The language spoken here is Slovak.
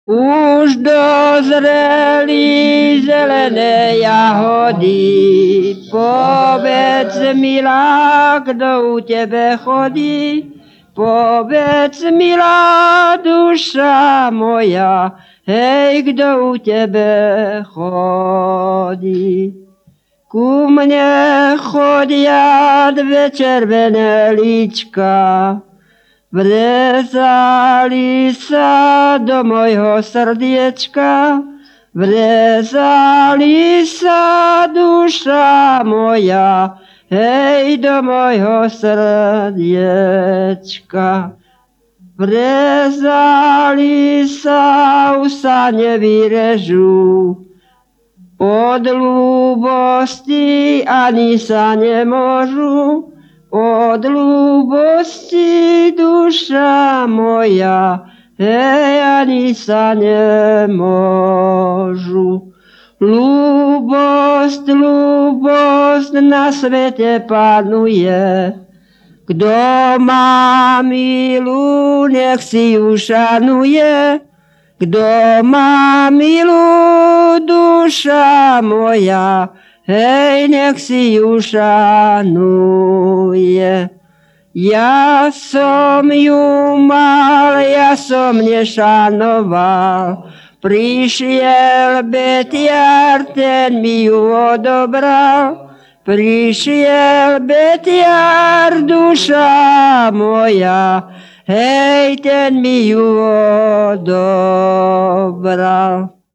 Už dozreli zelené jahody, povedz milá, kdo u tebe chodí. Povedz milá duša moja, hej, kdo u tebe chodí. Ku mne chodia dve červené líčka, vrezali sa do mojho srdiečka, vrezali sa duša moja, hej, do mojho srdiečka. Vrezali sa, už sa nevyrežú, od ľúbosti ani sa nemôžu, od ľúbosti duša moja, hej, ani sa nemôžu. Ľúbosť, ľúbosť na svete panuje, kto má milú, nech si ju šanuje. Kto má milú, duša moja, hej, nech si ju šanuje. Ja som ju mal, ja som nešanoval, prišiel Betiar, ten mi ju odobral. Prišiel Betiar, duša moja, hej, ten mi ju odobral.